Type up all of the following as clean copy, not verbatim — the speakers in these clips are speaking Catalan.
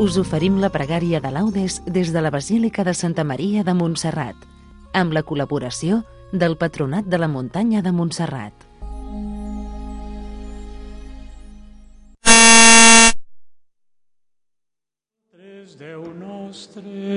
us oferim la pregària de laudes des de la Basílica de Santa Maria de Montserrat, amb la col·laboració del Patronat de la Muntanya de Montserrat. Déu nostre,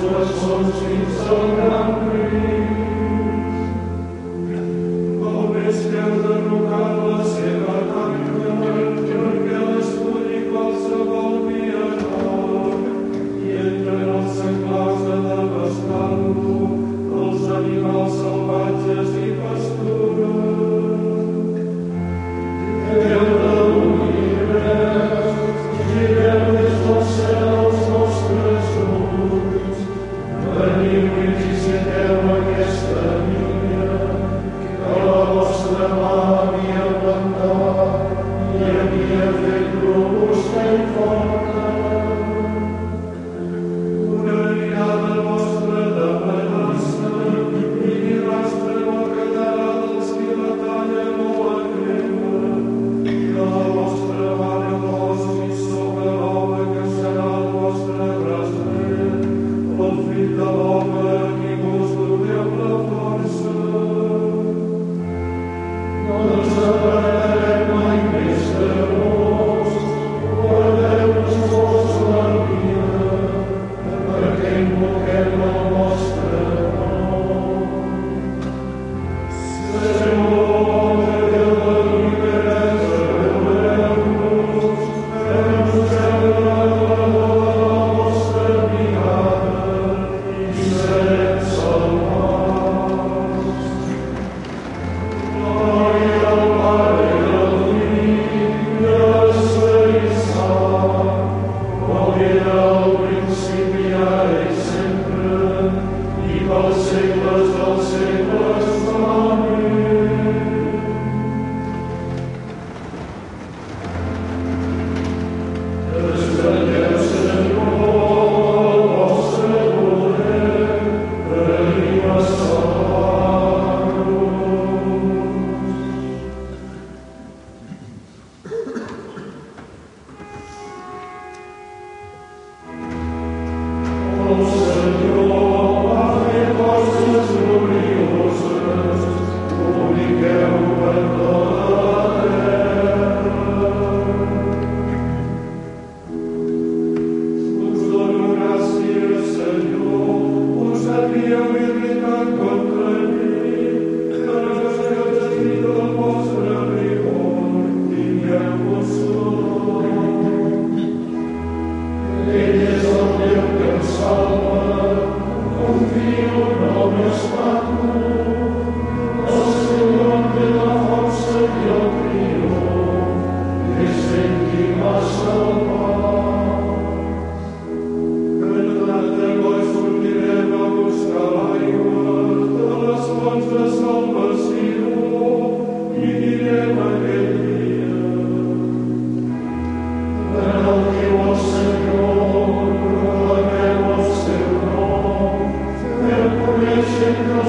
Senhor,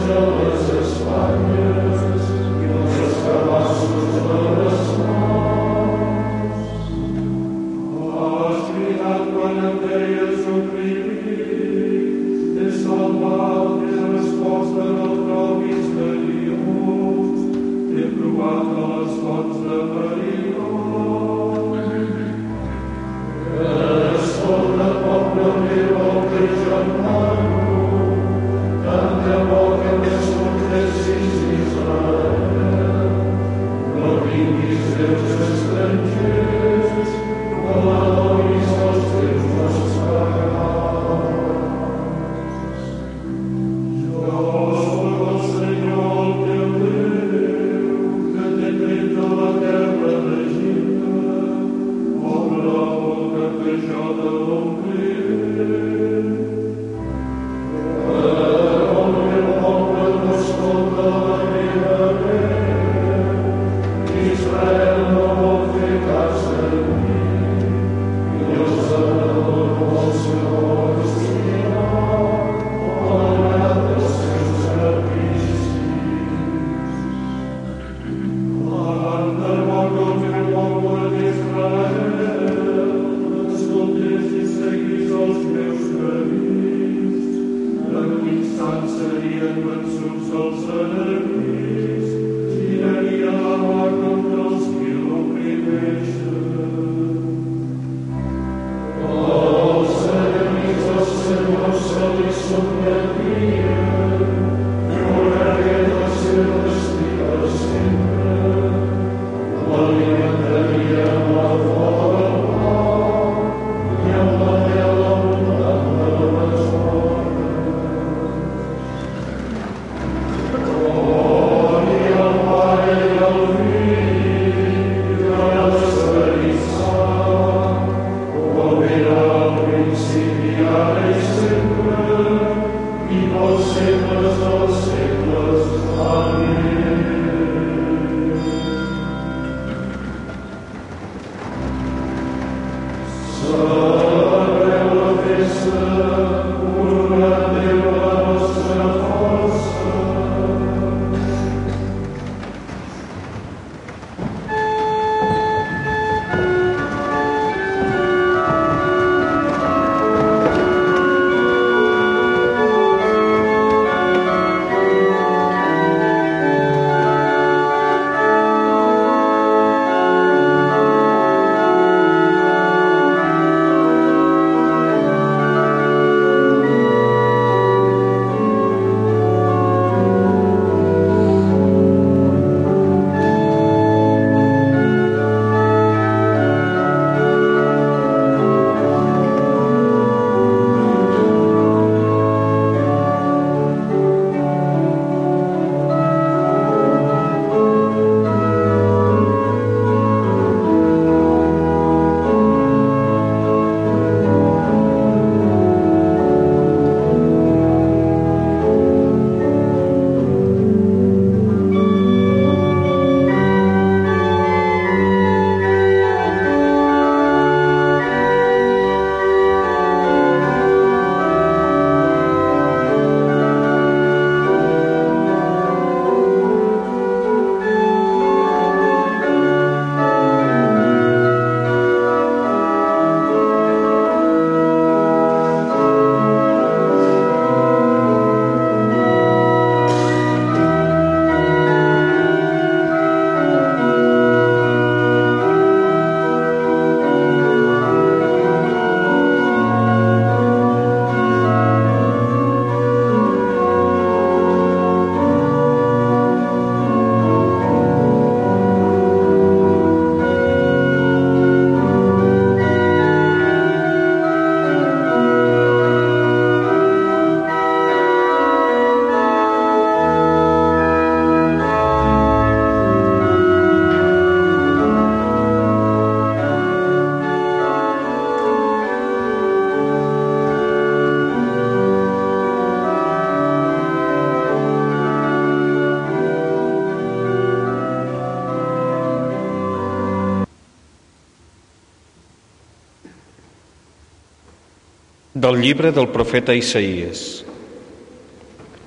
Del llibre del profeta Isaïes.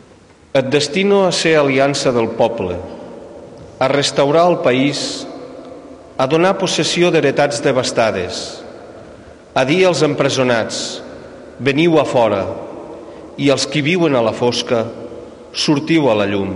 Et destino a ser aliança del poble, a restaurar el país, a donar possessió d'heretats devastades, a dir als empresonats, veniu a fora, i als qui viuen a la fosca, sortiu a la llum.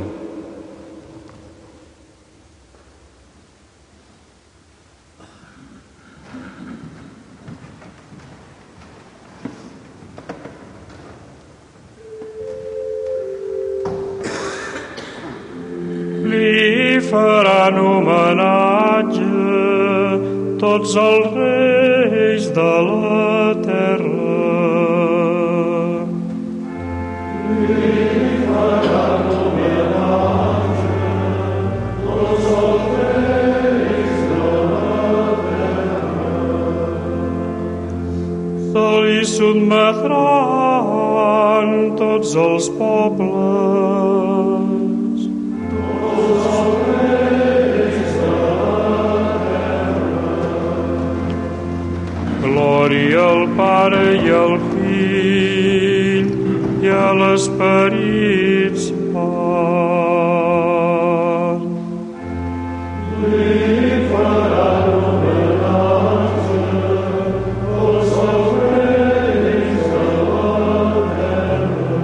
Li faran homenatge tots els reis de la terra. Li faran homenatge tots els reis de la terra. Se li sotmetran tots els pobles. Glòria al Pare i al Fill i a l'Esperit Sant. Li faran homenatge tots els reis de la terra.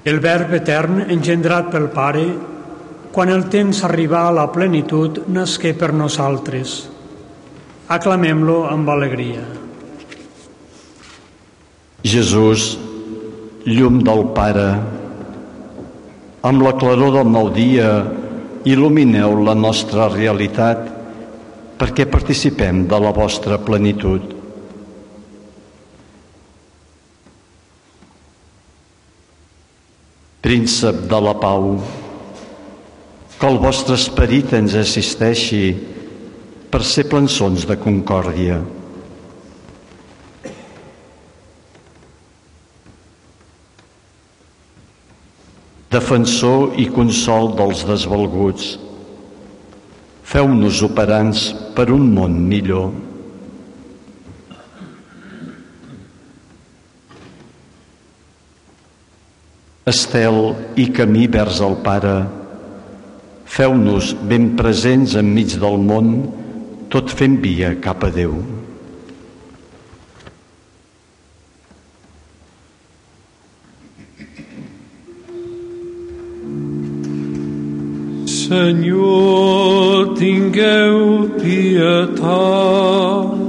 El Verb etern engendrat pel Pare, quan el temps arribà a la plenitud, nasqué per nosaltres. Aclamem-lo amb alegria. Jesús, llum del Pare, amb la claror del nou dia il·lumineu la nostra realitat perquè participem de la vostra plenitud. Príncep de la pau, que el vostre esperit ens assisteixi per ser plançons de concòrdia. Defensor i consol dels desvalguts, feu-nos operants per un món millor. Estel i camí vers el Pare, feu-nos ben presents enmig del món, tot fent via cap a Déu. Senyor, tingueu pietat.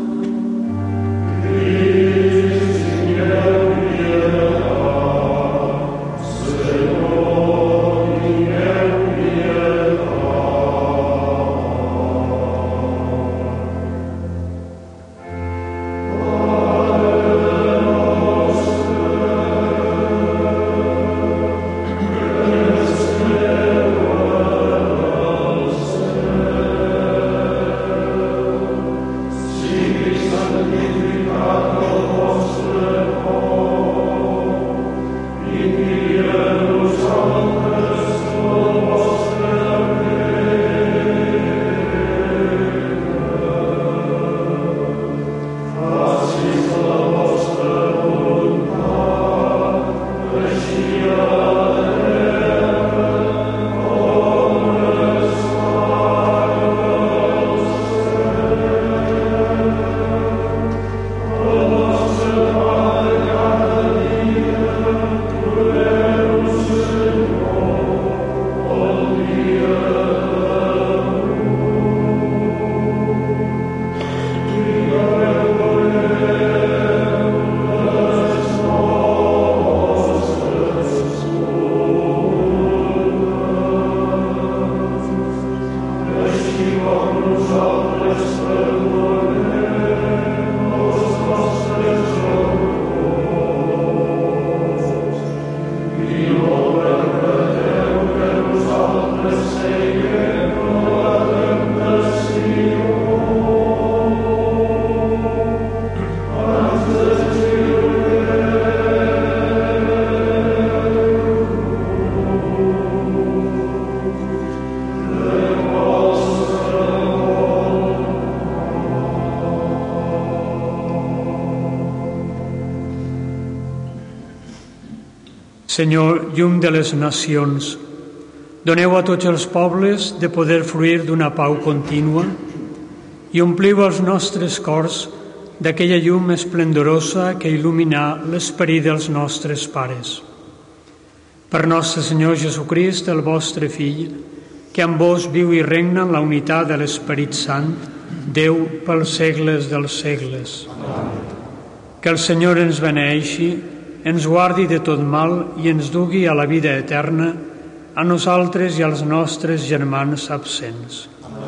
Senyor, llum de les nacions, doneu a tots els pobles de poder fruir d'una pau contínua i ompliu els nostres cors d'aquella llum esplendorosa que il·luminà l'esperit dels nostres pares. Per nostre Senyor Jesucrist, el vostre Fill, que amb vos viu i regna en la unitat de l'Esperit Sant, Déu pels segles dels segles. Que el Senyor ens beneeixi, ens guardi de tot mal i ens dugui a la vida eterna, a nosaltres i als nostres germans absents.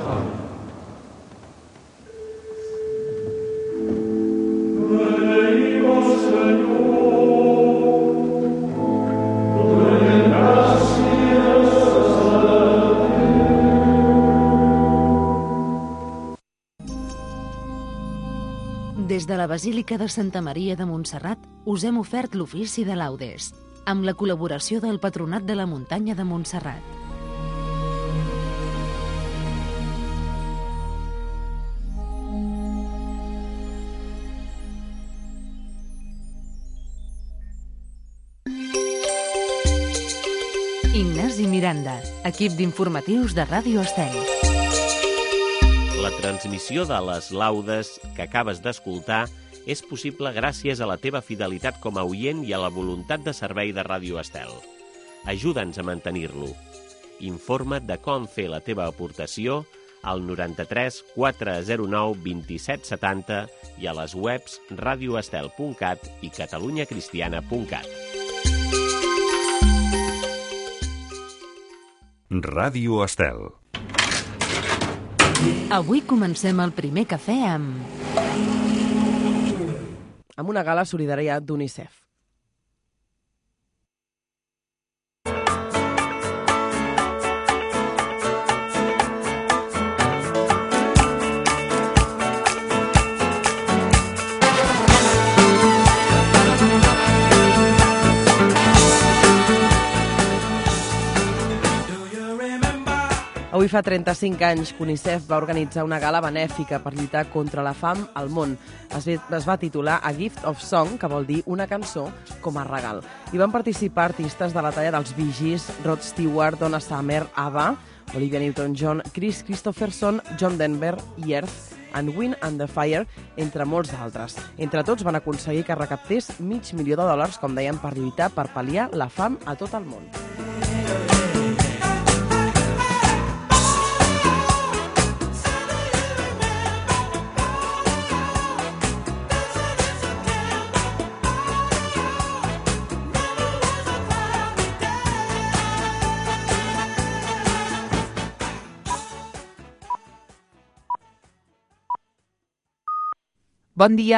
Des de la Basílica de Santa Maria de Montserrat us hem ofert l'ofici de laudes, amb la col·laboració del Patronat de la Muntanya de Montserrat. Ignasi Miranda, equip d'informatius de Ràdio Estel. La transmissió de les laudes que acabes d'escoltar és possible gràcies a la teva fidelitat com a oient i a la voluntat de servei de Ràdio Estel. Ajuda'ns a mantenir-lo. Informa't de com fer la teva aportació al 93 409 27 70 i a les webs radioestel.cat i catalunyacristiana.cat. Ràdio Estel. Avui comencem el primer cafè amb una gala solidària d'UNICEF. Avui fa 35 anys que UNICEF va organitzar una gala benèfica per lluitar contra la fam al món. Es va titular A Gift of Song, que vol dir una cançó com a regal. Hi van participar artistes de la talla dels Bee Gees, Rod Stewart, Donna Summer, ABBA, Olivia Newton-John, Chris Christopherson, John Denver i Earth and Wind and the Fire, entre molts altres. Entre tots van aconseguir que recaptés $500,000, com deien, per lluitar per pal·liar la fam a tot el món. Bon dia.